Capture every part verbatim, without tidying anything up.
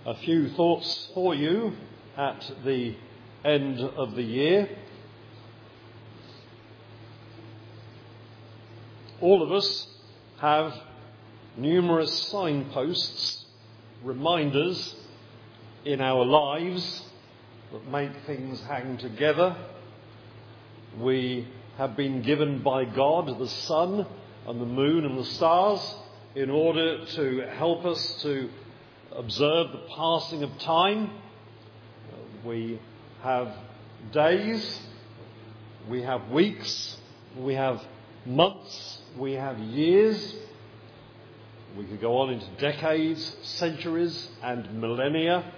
A few thoughts for you at the end of the year. All of us have numerous signposts, reminders in our lives that make things hang together. We have been given by God the sun and the moon and the stars in order to help us to observe the passing of time. We have days, we have weeks, we have months, we have years. We could go on into decades, centuries and millennia.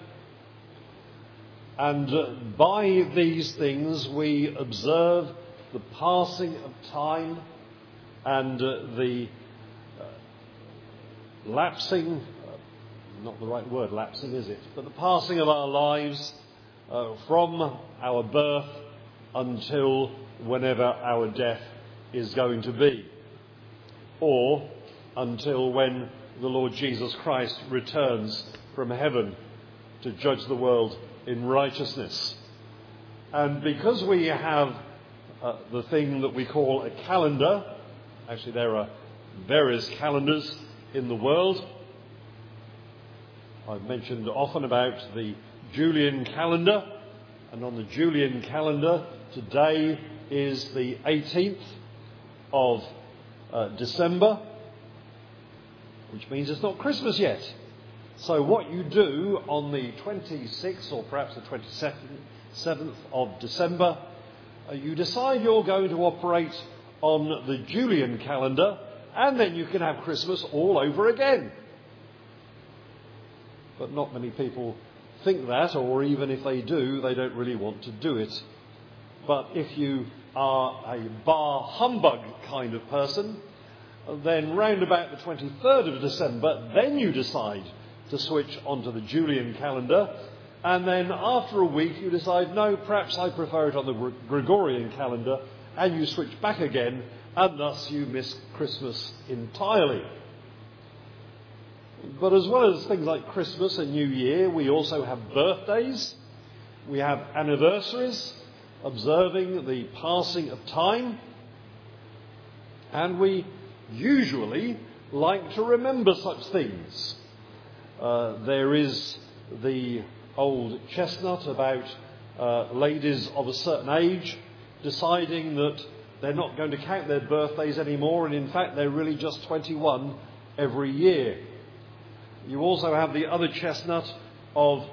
And uh, by these things we observe the passing of time and uh, the uh, lapsing, uh, not the right word, lapsing is it, but the passing of our lives uh, from our birth until whenever our death is going to be, or until when the Lord Jesus Christ returns from heaven to judge the world in righteousness. And because we have uh, the thing that we call a calendar, actually there are various calendars in the world. I've mentioned often about the Julian calendar, and on the Julian calendar today is the eighteenth of uh, December, which means it's not Christmas yet. So what you do on the twenty-sixth or perhaps the twenty-seventh of December, uh, you decide you're going to operate on the Julian calendar, and then you can have Christmas all over again. But not many people think that, or even if they do, they don't really want to do it. But if you are a bar humbug kind of person, then round about the twenty-third of December, then you decide to switch onto the Julian calendar, and then after a week you decide, no, perhaps I prefer it on the Gregorian calendar, and you switch back again, and thus you miss Christmas entirely. But as well as things like Christmas and New Year, we also have birthdays, we have anniversaries, observing the passing of time, and we usually like to remember such things. Uh, there is the old chestnut about uh, ladies of a certain age deciding that they're not going to count their birthdays anymore, and in fact they're really just twenty-one every year. You also have the other chestnut of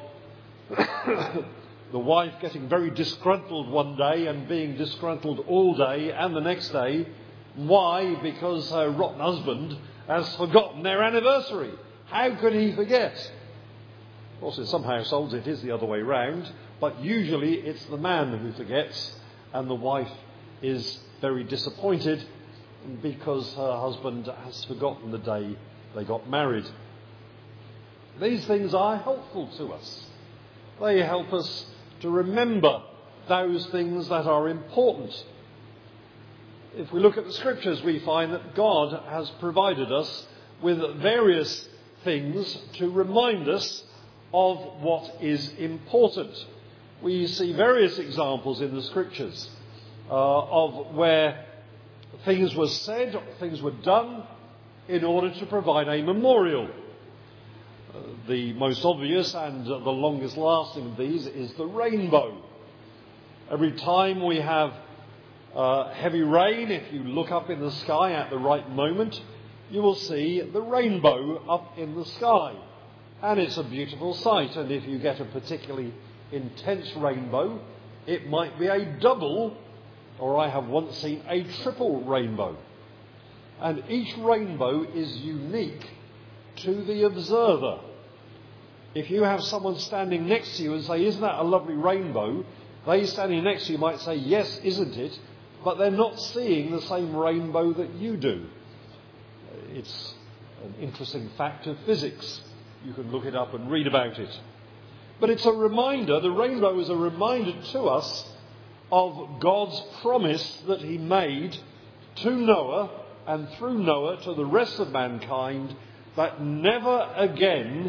the wife getting very disgruntled one day and being disgruntled all day and the next day. Why? Because her rotten husband has forgotten their anniversary. How could he forget? Of course, in some households it is the other way round, but usually it's the man who forgets, and the wife is very disappointed because her husband has forgotten the day they got married. These things are helpful to us. They help us to remember those things that are important. If we look at the scriptures, we find that God has provided us with various things to remind us of what is important. We see various examples in the scriptures uh, of where things were said, or things were done in order to provide a memorial. Uh, the most obvious and uh, the longest lasting of these is the rainbow. Every time we have uh, heavy rain, if you look up in the sky at the right moment, you will see the rainbow up in the sky. And it's a beautiful sight. And if you get a particularly intense rainbow, it might be a double, or I have once seen a triple rainbow. And each rainbow is unique to the observer. If you have someone standing next to you and say, isn't that a lovely rainbow? They standing next to you might say, yes, isn't it? But they're not seeing the same rainbow that you do. It's an interesting fact of physics. You can look it up and read about it. But it's a reminder, the rainbow is a reminder to us of God's promise that he made to Noah and through Noah to the rest of mankind, that never again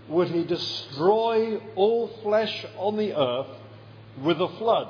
would he destroy all flesh on the earth with a flood.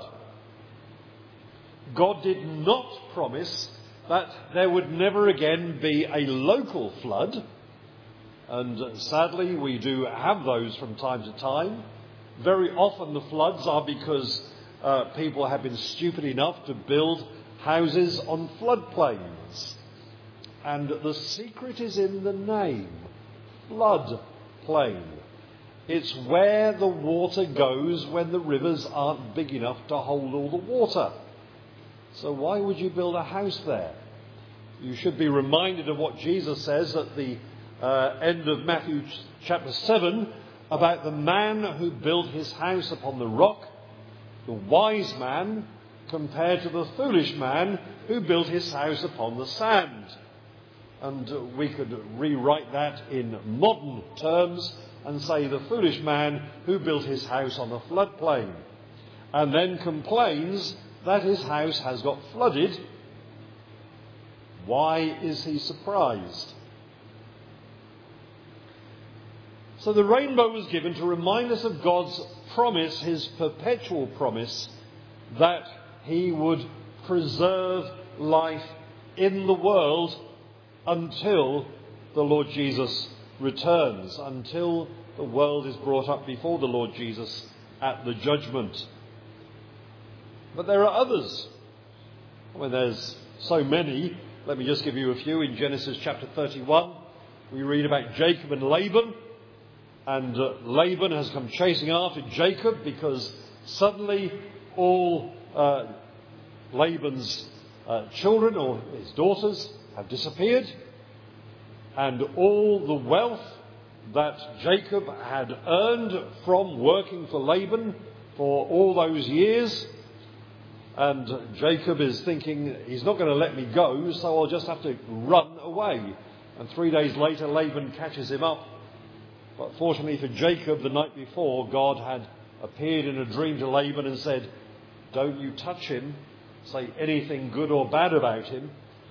God did not promise that there would never again be a local flood, and sadly we do have those from time to time. Very often the floods are because uh, people have been stupid enough to build houses on floodplains. And the secret is in the name, floodplain. It's where the water goes when the rivers aren't big enough to hold all the water. So why would you build a house there? You should be reminded of what Jesus says at the uh, end of Matthew chapter seven about the man who built his house upon the rock, the wise man, compared to the foolish man who built his house upon the sand. And we could rewrite that in modern terms and say the foolish man who built his house on a floodplain and then complains that his house has got flooded. Why is he surprised? So the rainbow was given to remind us of God's promise, his perpetual promise, that he would preserve life in the world until the Lord Jesus returns, until the world is brought up before the Lord Jesus at the judgment. But there are others. I mean, there's so many. Let me just give you a few. In Genesis chapter thirty-one, we read about Jacob and Laban. And uh, Laban has come chasing after Jacob because suddenly all uh, Laban's uh, children or his daughters have disappeared. And all the wealth that Jacob had earned from working for Laban for all those years. And Jacob is thinking, he's not going to let me go, so I'll just have to run away. And three days later, Laban catches him up. But fortunately for Jacob, the night before, God had appeared in a dream to Laban and said, don't you touch him, say anything good or bad about him.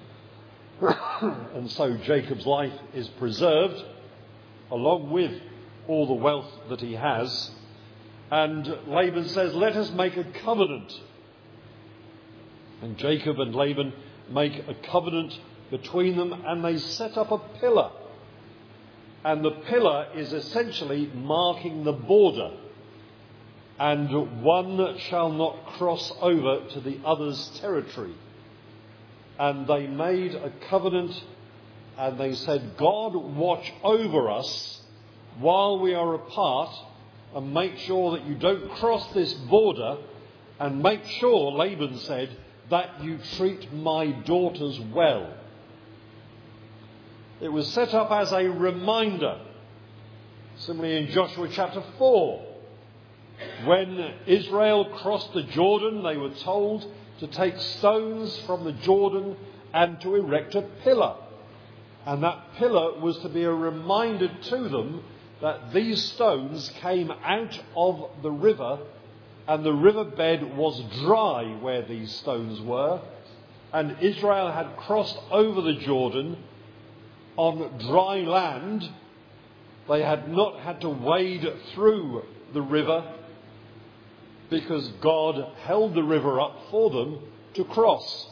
And so Jacob's life is preserved, along with all the wealth that he has. And Laban says, let us make a covenant. And Jacob and Laban make a covenant between them, and they set up a pillar. And the pillar is essentially marking the border. And one shall not cross over to the other's territory. And they made a covenant, and they said, God, watch over us while we are apart, and make sure that you don't cross this border, and make sure, Laban said, that you treat my daughters well. It was set up as a reminder. Similarly in Joshua chapter four, when Israel crossed the Jordan, they were told to take stones from the Jordan and to erect a pillar. And that pillar was to be a reminder to them that these stones came out of the river, and the riverbed was dry where these stones were, and Israel had crossed over the Jordan on dry land. They had not had to wade through the river because God held the river up for them to cross.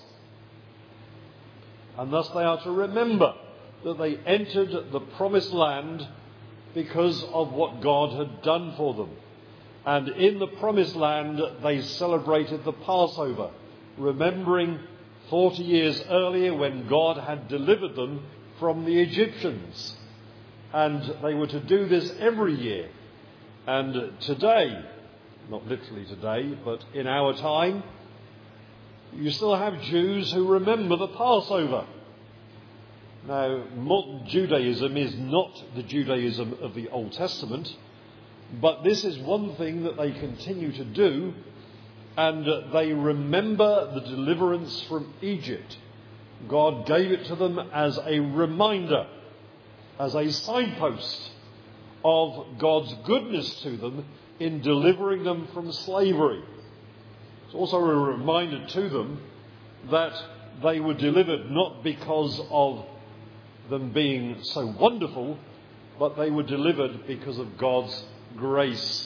And thus they are to remember that they entered the promised land because of what God had done for them. And in the promised land they celebrated the Passover, remembering forty years earlier when God had delivered them from the Egyptians. And they were to do this every year. And today, not literally today, but in our time, you still have Jews who remember the Passover. Now, modern Judaism is not the Judaism of the Old Testament, but this is one thing that they continue to do, and they remember the deliverance from Egypt. God gave it to them as a reminder, as a signpost of God's goodness to them in delivering them from slavery. It's also a reminder to them that they were delivered not because of them being so wonderful, but they were delivered because of God's grace.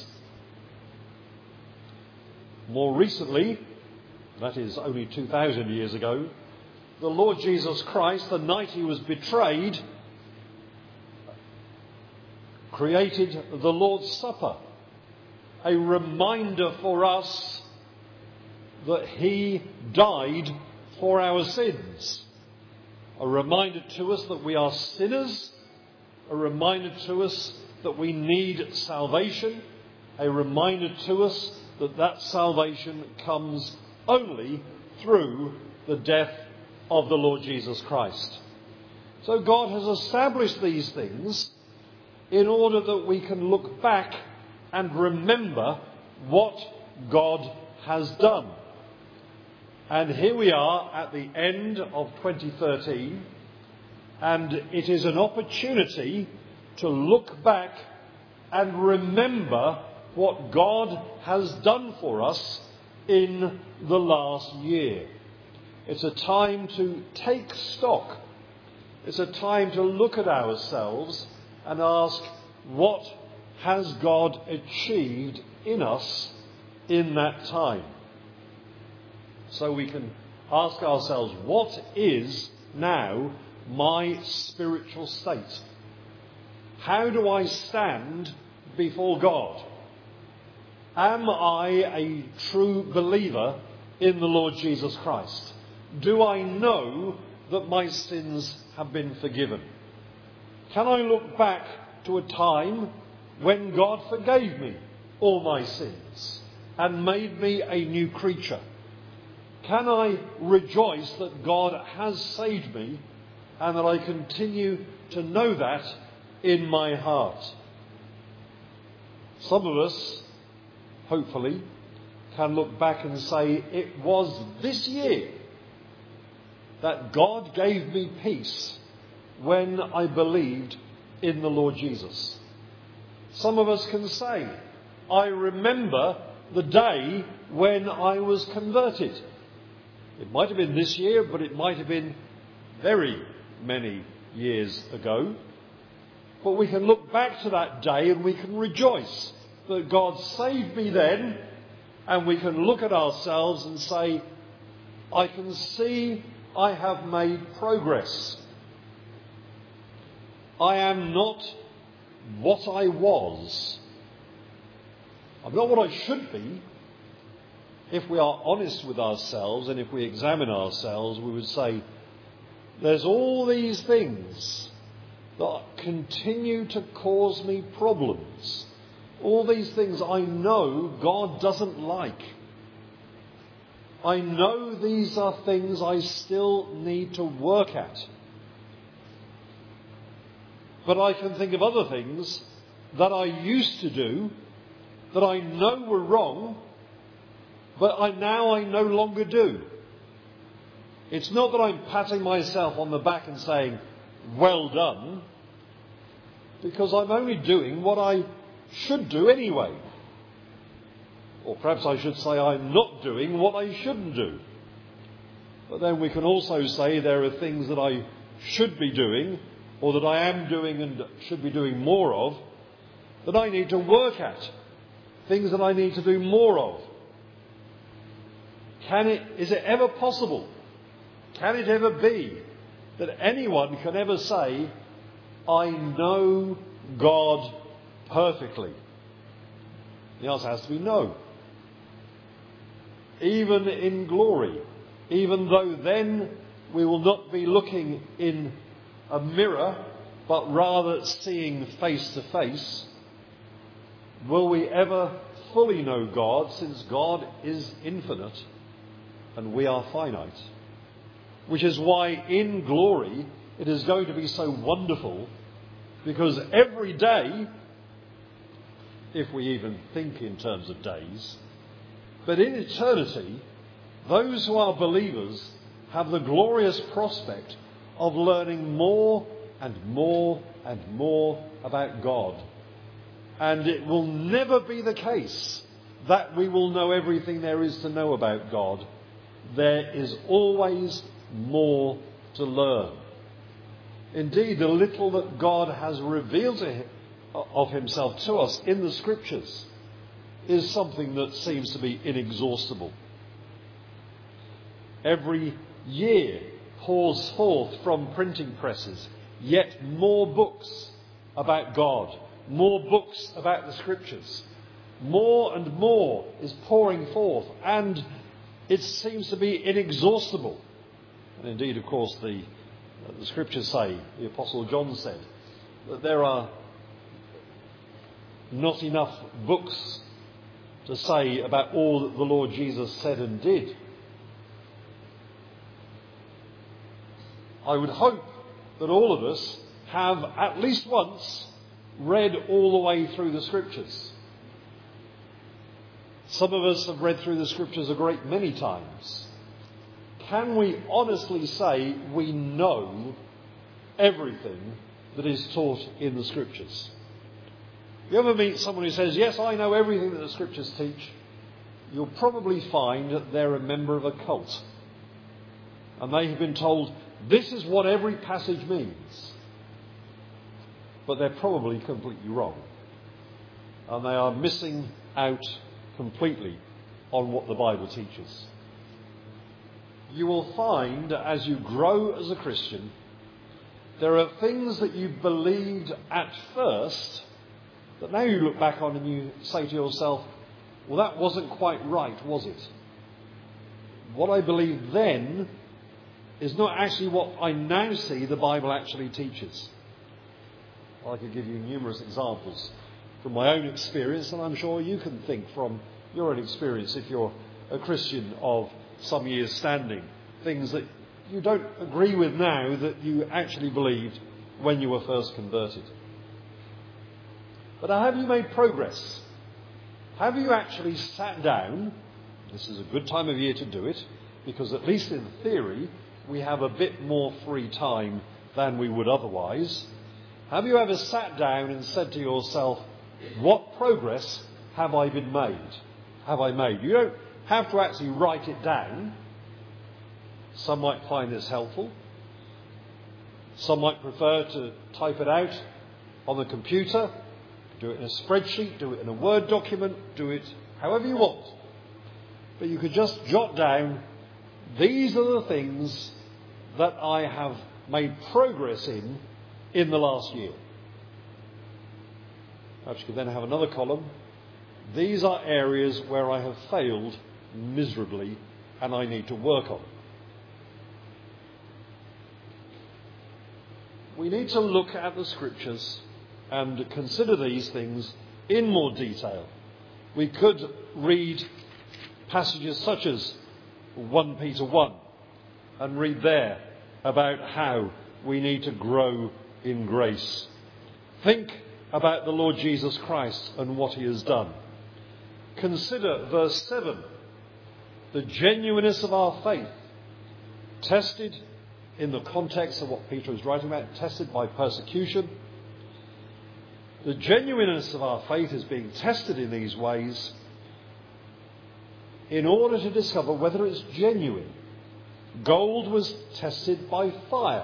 More recently, that is only two thousand years ago, the Lord Jesus Christ, the night he was betrayed, created the Lord's Supper, a reminder for us that he died for our sins, a reminder to us that we are sinners, a reminder to us that we need salvation, a reminder to us that that salvation comes only through the death of the Lord Jesus Christ. So God has established these things in order that we can look back and remember what God has done. And here we are at the end of twenty thirteen, and it is an opportunity to look back and remember what God has done for us in the last year. It's a time to take stock. It's a time to look at ourselves and ask, what has God achieved in us in that time? So we can ask ourselves, what is now my spiritual state? How do I stand before God? Am I a true believer in the Lord Jesus Christ? Do I know that my sins have been forgiven? Can I look back to a time when God forgave me all my sins and made me a new creature? Can I rejoice that God has saved me and that I continue to know that in my heart? Some of us, hopefully, can look back and say, it was this year that God gave me peace when I believed in the Lord Jesus. Some of us can say, I remember the day when I was converted. It might have been this year, but it might have been very many years ago. But we can look back to that day and we can rejoice that God saved me then, and we can look at ourselves and say, I can see I have made progress. I am not what I was. I'm not what I should be. If we are honest with ourselves and if we examine ourselves, we would say, there's all these things that continue to cause me problems. All these things I know God doesn't like. I know these are things I still need to work at. But I can think of other things that I used to do that I know were wrong, but I now I no longer do. It's not that I'm patting myself on the back and saying, well done, because I'm only doing what I should do anyway. Or perhaps I should say I'm not doing what I shouldn't do. But then we can also say there are things that I should be doing, or that I am doing and should be doing more of, that I need to work at. Things that I need to do more of. Can it, is it ever possible? Can it ever be that anyone can ever say, I know God perfectly? The answer has to be no. Even in glory, even though then we will not be looking in a mirror, but rather seeing face to face, will we ever fully know God, since God is infinite and we are finite? Which is why in glory it is going to be so wonderful, because every day, if we even think in terms of days, but in eternity, those who are believers have the glorious prospect of learning more and more and more about God. And it will never be the case that we will know everything there is to know about God. There is always more to learn. Indeed, the little that God has revealed to him, of himself to us in the Scriptures is something that seems to be inexhaustible. Every year pours forth from printing presses yet more books about God, more books about the Scriptures. More and more is pouring forth, and it seems to be inexhaustible. And indeed, of course, the, the Scriptures say, the Apostle John said, that there are not enough books to say about all that the Lord Jesus said and did. I would hope that all of us have at least once read all the way through the Scriptures. Some of us have read through the Scriptures a great many times. Can we honestly say we know everything that is taught in the Scriptures? You ever meet someone who says, yes, I know everything that the Scriptures teach? You'll probably find that they're a member of a cult. And they have been told, this is what every passage means. But they're probably completely wrong. And they are missing out completely on what the Bible teaches. You will find, as you grow as a Christian, there are things that you believed at first that now you look back on and you say to yourself, well, that wasn't quite right, was it? What I believed then is not actually what I now see the Bible actually teaches. I could give you numerous examples from my own experience, and I'm sure you can think from your own experience if you're a Christian of some years standing, things that you don't agree with now that you actually believed when you were first converted. But have you made progress? Have you actually sat down? This is a good time of year to do it, because at least in theory we have a bit more free time than we would otherwise. Have you ever sat down and said to yourself, what progress have I been made? Have I made? You don't have to actually write it down. Some might find this helpful. Some might prefer to type it out on the computer, do it in a spreadsheet, do it in a Word document, do it however you want. But you could just jot down, these are the things that I have made progress in in the last year. Perhaps you could then have another column. These are areas where I have failed miserably and I need to work on. We need to look at the Scriptures and consider these things in more detail. We could read passages such as First Peter one and read there about how we need to grow in grace. Think about the Lord Jesus Christ and what he has done. Consider verse seven, the genuineness of our faith, tested in the context of what Peter is writing about, tested by persecution. The genuineness of our faith is being tested in these ways in order to discover whether it's genuine. Gold was tested by fire.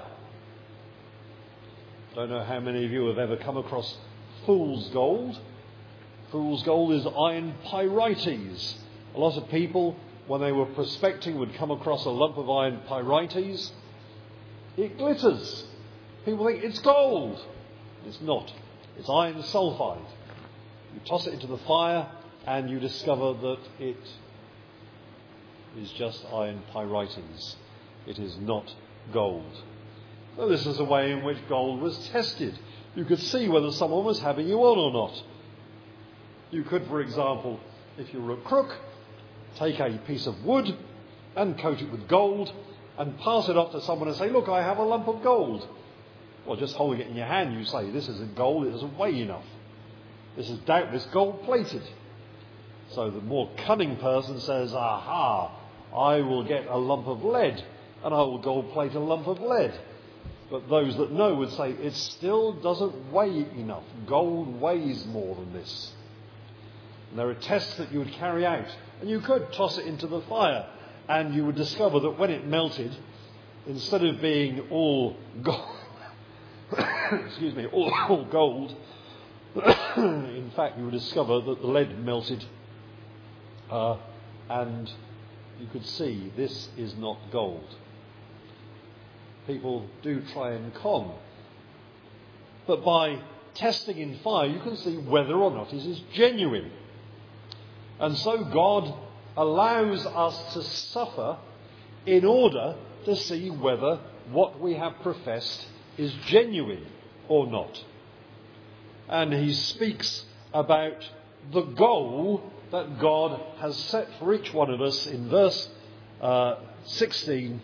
I don't know how many of you have ever come across fool's gold. Fool's gold is iron pyrites. A lot of people, when they were prospecting, would come across a lump of iron pyrites. It glitters. People think it's gold. It's not. It's iron sulfide. You toss it into the fire and you discover that it is just iron pyrites. It is not gold. Well, this is a way in which gold was tested. You could see whether someone was having you on or not. You could, for example, if you were a crook, take a piece of wood and coat it with gold and pass it off to someone and say, look, I have a lump of gold. Well, just holding it in your hand, you say, this isn't gold, it doesn't weigh enough. This is doubtless gold-plated. So the more cunning person says, aha, I will get a lump of lead and I will gold-plate a lump of lead. But those that know would say, it still doesn't weigh enough. Gold weighs more than this. And there are tests that you would carry out. And you could toss it into the fire and you would discover that when it melted, instead of being all gold, excuse me, all, all gold, in fact you would discover that the lead melted uh, and you could see this is not gold. People do try and con, but by testing in fire you can see whether or not it is genuine. And so God allows us to suffer in order to see whether what we have professed is genuine or not. And he speaks about the goal that God has set for each one of us in verse uh, sixteen,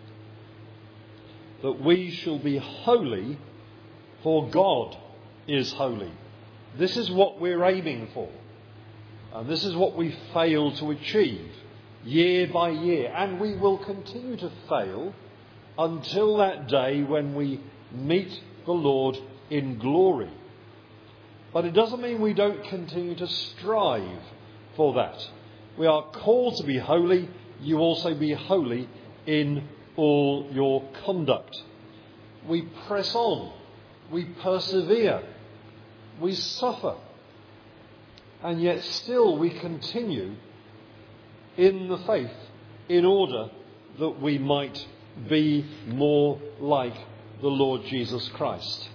that we shall be holy, for God is holy. This is what we're aiming for. And this is what we fail to achieve year by year. And we will continue to fail until that day when we meet the Lord in glory. But it doesn't mean we don't continue to strive for that. We are called to be holy. You also be holy in all your conduct. We press on. We persevere. We suffer. And yet still we continue in the faith in order that we might be more like the Lord Jesus Christ.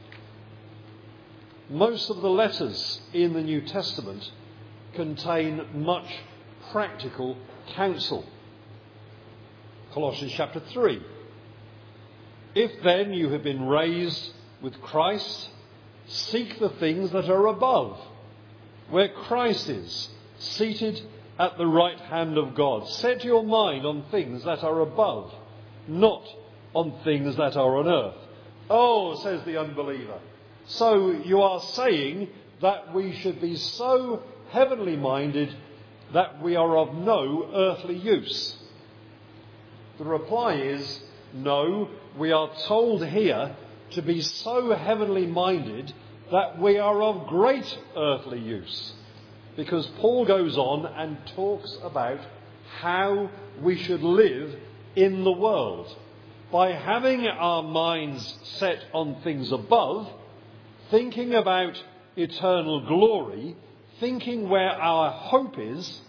Most of the letters in the New Testament contain much practical counsel. Colossians chapter three. If then you have been raised with Christ, seek the things that are above, where Christ is, seated at the right hand of God. Set your mind on things that are above, not on things that are on earth. Oh, says the unbeliever. So you are saying that we should be so heavenly minded that we are of no earthly use? The reply is no. We are told here to be so heavenly minded that we are of great earthly use. Because Paul goes on and talks about how we should live in the world. By having our minds set on things above, thinking about eternal glory, thinking where our hope is,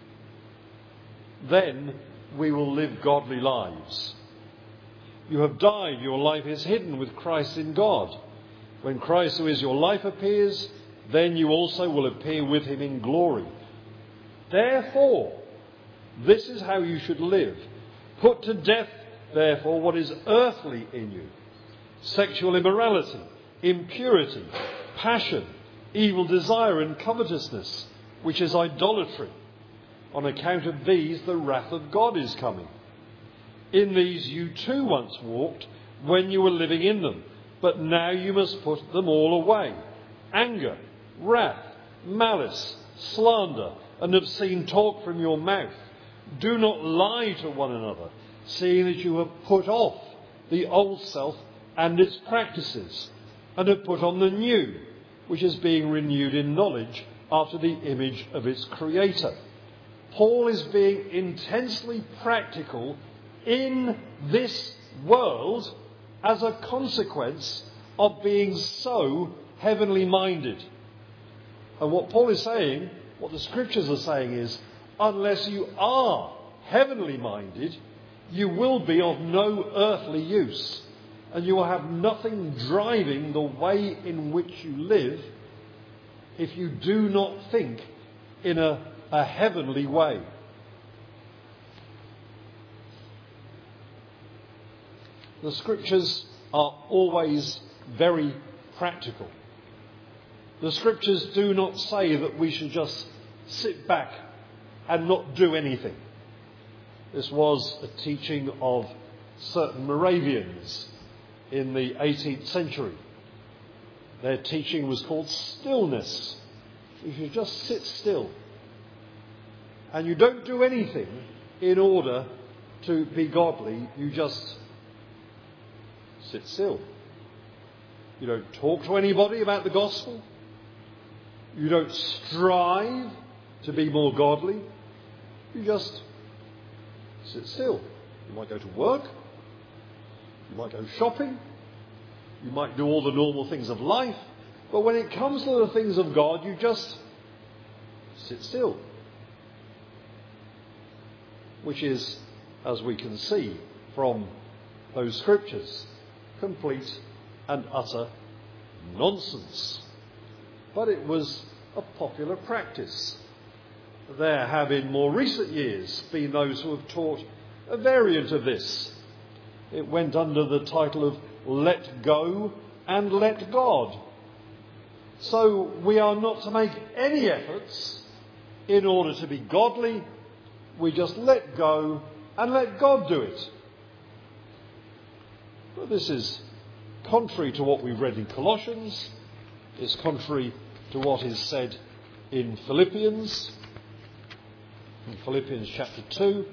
then we will live godly lives. You have died, your life is hidden with Christ in God. When Christ, who is your life, appears, then you also will appear with him in glory. Therefore, this is how you should live. Put to death, therefore, what is earthly in you: sexual immorality, impurity, passion, evil desire and covetousness, which is idolatry. On account of these, the wrath of God is coming. In these you too once walked when you were living in them, but now you must put them all away: anger, wrath, malice, slander, and obscene talk from your mouth. Do not lie to one another, seeing that you have put off the old self and its practices, and have put on the new, which is being renewed in knowledge after the image of its creator. Paul is being intensely practical in this world as a consequence of being so heavenly minded. And what Paul is saying, what the scriptures are saying is, unless you are heavenly minded, you will be of no earthly use. And you will have nothing driving the way in which you live if you do not think in a, a heavenly way. The scriptures are always very practical. The scriptures do not say that we should just sit back and not do anything. This was a teaching of certain Moravians in the eighteenth century. Their teaching was called stillness. You should just sit still. And you don't do anything in order to be godly. You just sit still. You don't talk to anybody about the gospel. You don't strive to be more godly. You just sit still. You might go to work. You might go shopping. You might do all the normal things of life, but when it comes to the things of God, you just sit still. Which is, as we can see from those scriptures, complete and utter nonsense. But it was a popular practice. There have in more recent years been those who have taught a variant of this. It went under the title of Let Go and Let God. So we are not to make any efforts in order to be godly. We just let go and let God do it. But this is contrary to what we've read in Colossians. It's contrary to what is said in Philippians. In Philippians chapter two,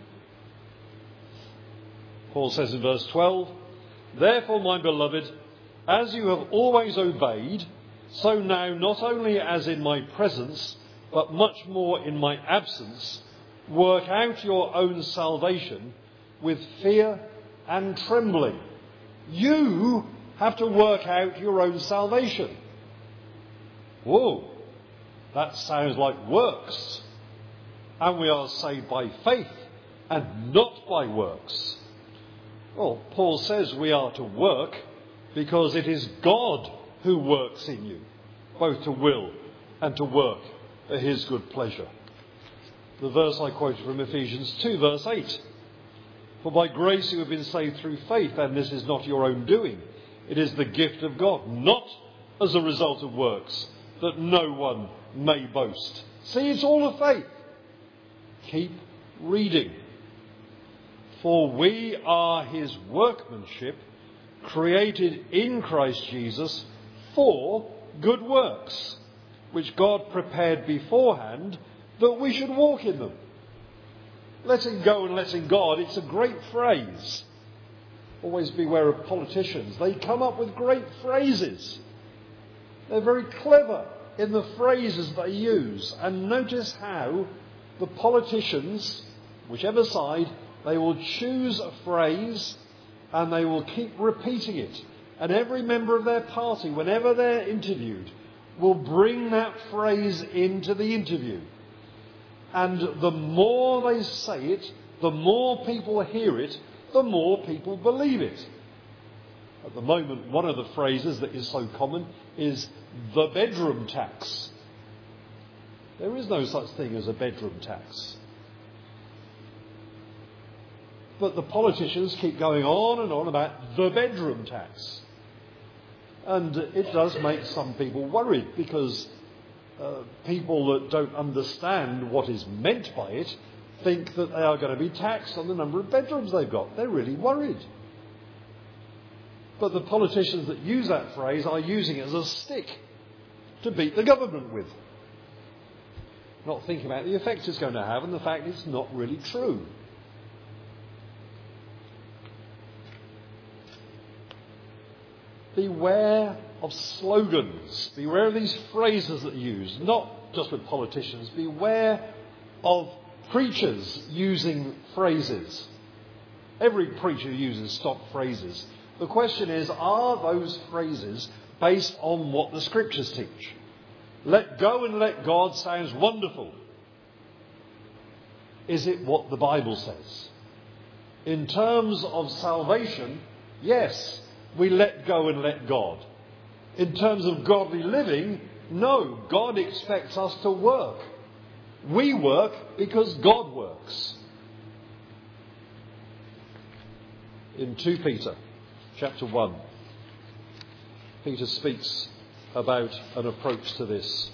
Paul says in verse twelve, "Therefore, my beloved, as you have always obeyed, so now not only as in my presence, but much more in my absence, work out your own salvation with fear and trembling." You have to work out your own salvation. Whoa, that sounds like works. And we are saved by faith and not by works. Well, Paul says we are to work because it is God who works in you, both to will and to work for his good pleasure. The verse I quoted from Ephesians two, verse eight. "For by grace you have been saved through faith, and this is not your own doing. It is the gift of God, not as a result of works, that no one may boast." See, it's all of faith. Keep reading. "For we are his workmanship, created in Christ Jesus for good works, which God prepared beforehand that we should walk in them." Letting go and letting God, it's a great phrase. Always beware of politicians. They come up with great phrases. They're very clever in the phrases they use. And notice how the politicians, whichever side, they will choose a phrase and they will keep repeating it. And every member of their party, whenever they're interviewed, will bring that phrase into the interview. And the more they say it, the more people hear it, the more people believe it. At the moment, one of the phrases that is so common is the bedroom tax. There is no such thing as a bedroom tax. But the politicians keep going on and on about the bedroom tax. And it does make some people worried because uh, people that don't understand what is meant by it think that they are going to be taxed on the number of bedrooms they've got. They're really worried. But the politicians that use that phrase are using it as a stick to beat the government with. Not thinking about the effect it's going to have and the fact it's not really true. Beware of slogans. Beware of these phrases that are used, not just with politicians. Beware of preachers using phrases. Every preacher uses stock phrases. The question is, are those phrases based on what the scriptures teach? Let go and let God sounds wonderful. Is it what the Bible says? In terms of salvation, yes, we let go and let God. In terms of godly living, no, God expects us to work. We work because God works. In Second Peter chapter one, Peter speaks about an approach to this.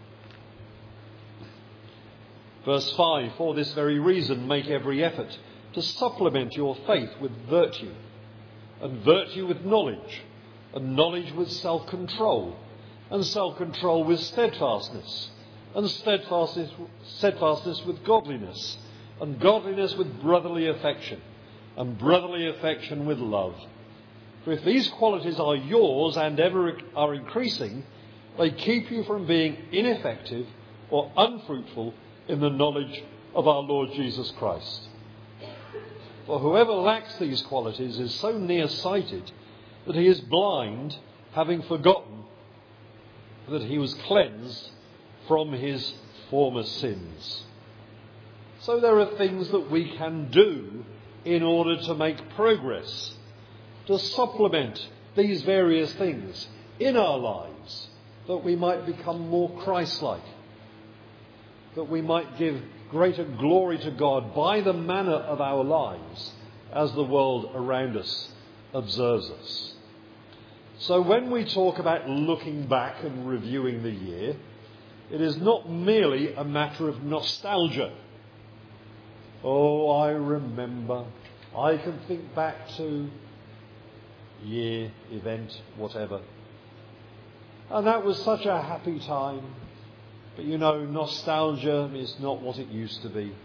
Verse five, "For this very reason make every effort to supplement your faith with virtue, and virtue with knowledge, and knowledge with self-control, and self-control with steadfastness, and steadfastness, steadfastness with godliness, and godliness with brotherly affection, and brotherly affection with love. For if these qualities are yours and ever are increasing, they keep you from being ineffective or unfruitful in the knowledge of our Lord Jesus Christ. For whoever lacks these qualities is so nearsighted that he is blind, having forgotten that he was cleansed from his former sins. So there are things that we can do in order to make progress, to supplement these various things in our lives, that we might become more Christ-like, that we might give greater glory to God by the manner of our lives as the world around us observes us. So when we talk about looking back and reviewing the year, it is not merely a matter of nostalgia. Oh, I remember. I can think back to year, event, whatever. And that was such a happy time. But you know, nostalgia is not what it used to be.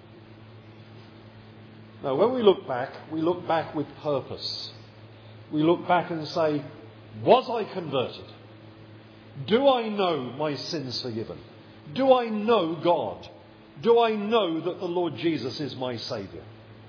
No, when we look back, we look back with purpose. We look back and say, was I converted? Do I know my sins forgiven? Do I know God? Do I know that the Lord Jesus is my Saviour?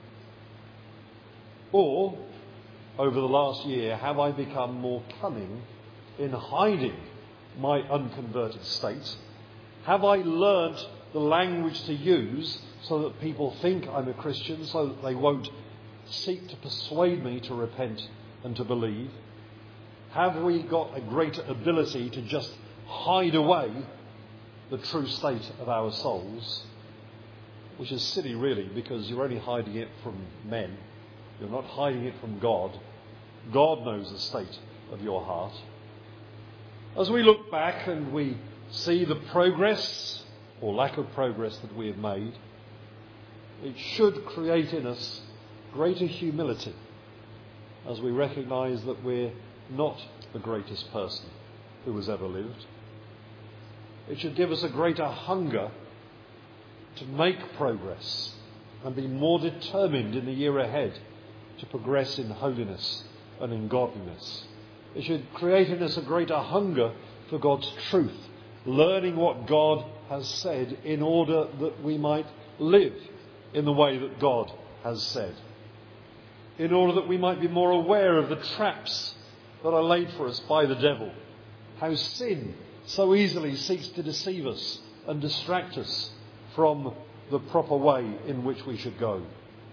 Or, over the last year, have I become more cunning in hiding my unconverted state? Have I learnt the language to use so that people think I'm a Christian, so that they won't seek to persuade me to repent and to believe? Have we got a greater ability to just hide away the true state of our souls? Which is silly, really, because you're only hiding it from men. You're not hiding it from God. God knows the state of your heart. As we look back and we see the progress or lack of progress that we have made, it should create in us greater humility as we recognise that we're not the greatest person who has ever lived. It should give us a greater hunger to make progress and be more determined in the year ahead to progress in holiness and in godliness. It should create in us a greater hunger for God's truth, learning what God has said in order that we might live in the way that God has said, in order that we might be more aware of the traps that are laid for us by the devil, how sin so easily seeks to deceive us and distract us from the proper way in which we should go.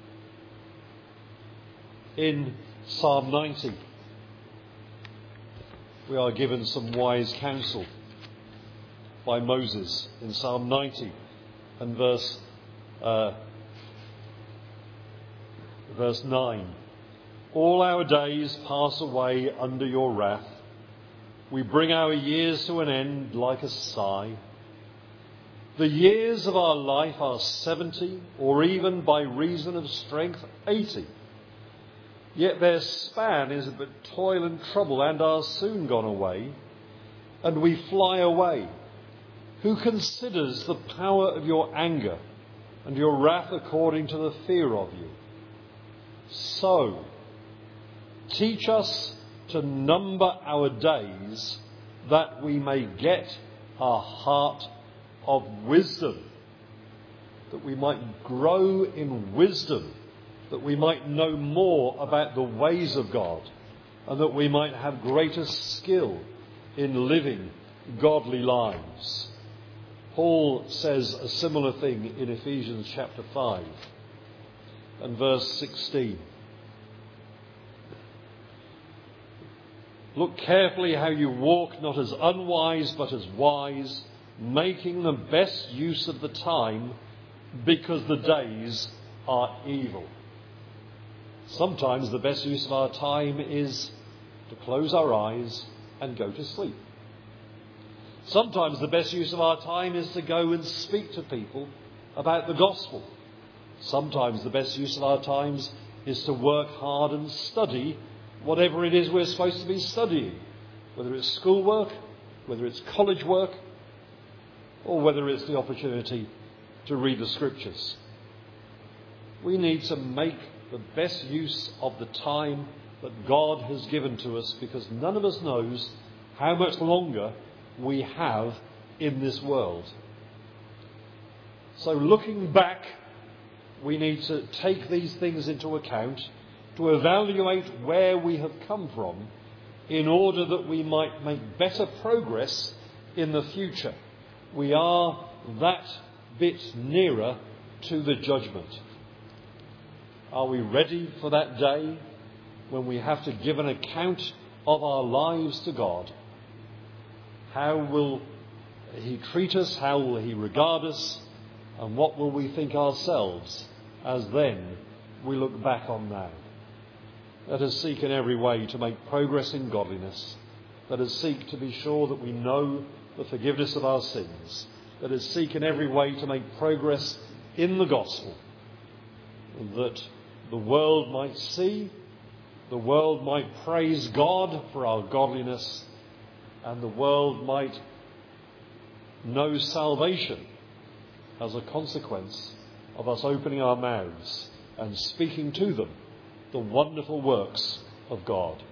In Psalm ninety, we are given some wise counsel by Moses in Psalm ninety and verse uh, verse nine. All our days pass away under your wrath. We bring our years to an end like a sigh. The years of our life are seventy, or even by reason of strength eighty. Yet their span is but toil and trouble, and are soon gone away, and we fly away. Who considers the power of your anger and your wrath according to the fear of you? So, teach us to number our days, that we may get a heart of wisdom, that we might grow in wisdom, that we might know more about the ways of God, and that we might have greater skill in living godly lives. Paul says a similar thing in Ephesians chapter five and verse sixteen. Look carefully how you walk, not as unwise but as wise, making the best use of the time, because the days are evil. Sometimes the best use of our time is to close our eyes and go to sleep. Sometimes the best use of our time is to go and speak to people about the gospel. Sometimes the best use of our times is to work hard and study whatever it is we're supposed to be studying, whether it's schoolwork, whether it's college work, or whether it's the opportunity to read the scriptures. We need to make the best use of the time that God has given to us, because none of us knows how much longer we have in this world. So looking back, we need to take these things into account, to evaluate where we have come from in order that we might make better progress in the future. We are that bit nearer to the judgment. Are we ready for that day when we have to give an account of our lives to God? How will He treat us? How will He regard us? And what will we think ourselves as then we look back on now? Let us seek in every way to make progress in godliness. Let us seek to be sure that we know the forgiveness of our sins. Let us seek in every way to make progress in the gospel, that the world might see, the world might praise God for our godliness, and the world might know salvation as a consequence of us opening our mouths and speaking to them the wonderful works of God.